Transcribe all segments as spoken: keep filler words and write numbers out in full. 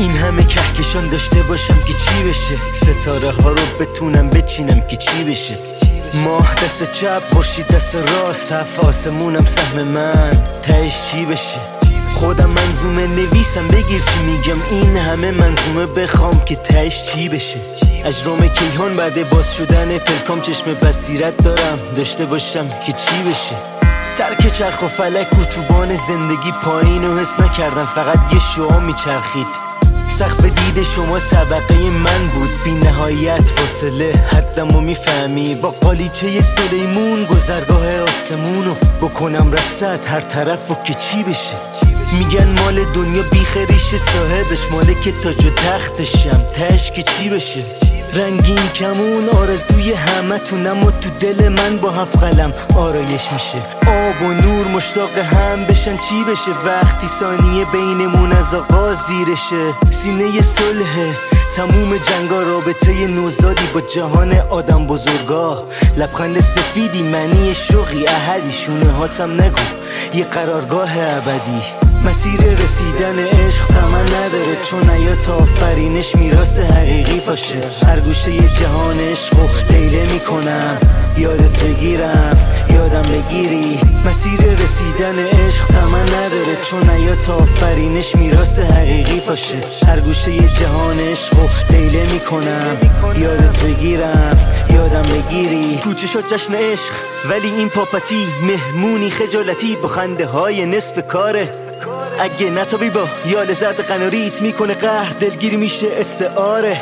این همه کهکشان داشته باشم که چی بشه؟ ستاره ها رو بتونم بچینم که چی بشه؟ ماه دست چپ، خورشید دست راست، هفت آسمونم سهم من، تهش چی بشه؟ خودم منظومه نویسم، بگیر چی میگم، این همه منظومه بخوام که تهش چی بشه؟ اجرام کیهان بعد باز شدن پلکام، چشم بصیرت دارم داشته باشم که چی بشه؟ ترک چرخ و فلک اتوبان زندگی پایین و حس نکردم، فقط یه شعاع میچرخید. سقف دید شما طبقه من بود، بی نهایت فاصله حدمو میفهمی. با قالیچه سلیمون گذرگاه آسمونو بکنم رصد هر طرفو که چی بشه؟ میگن مال دنیا بیخریش صاحبش، ماله که تاج و تختشم، تهش که چی بشه؟ رنگین کمون آرزوی همه تون، اما تو دل من با هفت قلم آرایش میشه. آب و نور مشتاق هم بشن چی بشه؟ وقتی ثانیه بینمون از آغاز دیرشه. سینه صلحه تموم جنگا، رابطه نوزادی با جهان آدم بزرگا. لبخند سفیدی معنی شوقی، احدی شونه هاتم نگو یه قرارگاه ابدی. مسیر رسیدن عشق تمن نداره، چون حیات آفرینش میراث حقیقی باشه. هر گوشه یه جهان عشق و لیله میکنم، یادت بگیرم یادم بگیری. مسیر رسیدن عشق تمن نداره، چون حیات آفرینش میراث حقیقی باشه. هر گوشه یه جهان عشق و لیله میکنم، یادت بگیرم یادم بگیری. تو چشات جشن عشق ولی این پاپتی، مهمونی خجالتی با خنده های نصف کاره. اگه نتابی با یال زرد قناریت میکنه قهر، دلگیری میشه استعاره.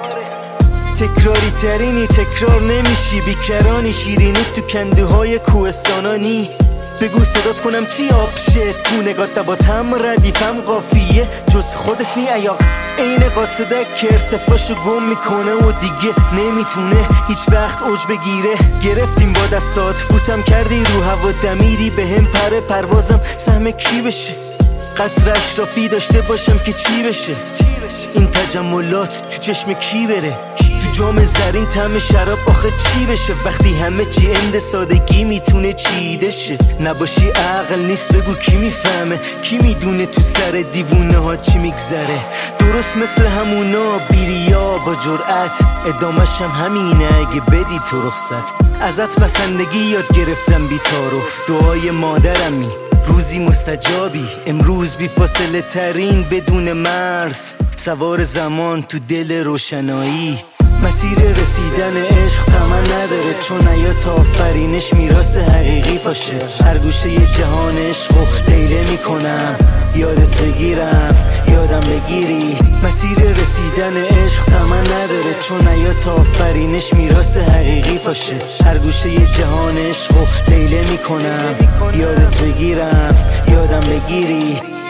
تکراری ترینی تکرار نمیشی، بیکرانی شیرینی تو کندوهای کوهستانانی. بگو صدات کنم چی آب شه، تو نگات دباتم ردیفم قافیه جز خودت نی ایاق. این قاصدک که ارتفاعشو گم میکنه و دیگه نمیتونه هیچ وقت اوج بگیره. گرفتیم با دستات فوتم کردی رو هوا، دمیری به هم پر پروازم سهم کی بشه؟ قصر اشرافی داشته باشم که چی بشه؟ این تجملات تو چشم کی بره؟ تو جام زرین طعم شراب آخه چی بشه؟ وقتی همه چی اند سادگی میتونه چیده شه. نباشی عقل نیست بگو کی میفهمه، کی میدونه تو سر دیوونه ها چی میگذره؟ درست مثل همونا بیریا با جرأت، ادامش هم همینه اگه بدی تو رخصت. ازت بسندگی یاد گرفتم بی تعارف، دعای مادرمی روزی مستجابی. امروز بی فاصله ترین بدون مرز، سوار زمان تو دل روشنایی. مسیر رسیدن عشق تمن نداره، چون حیات آفرینش میراث حقیقی باشه. هر گوشه یه جهان عشق و لیله میکنم، یادت بگیرم یادم بگیری. مسیر رسیدن عشق تمن نداره، چون حیات آفرینش میراث حقیقی باشه. هر گوشه یه جهان عشق و لیله میکنم، یادت بگیرم یادم بگیری.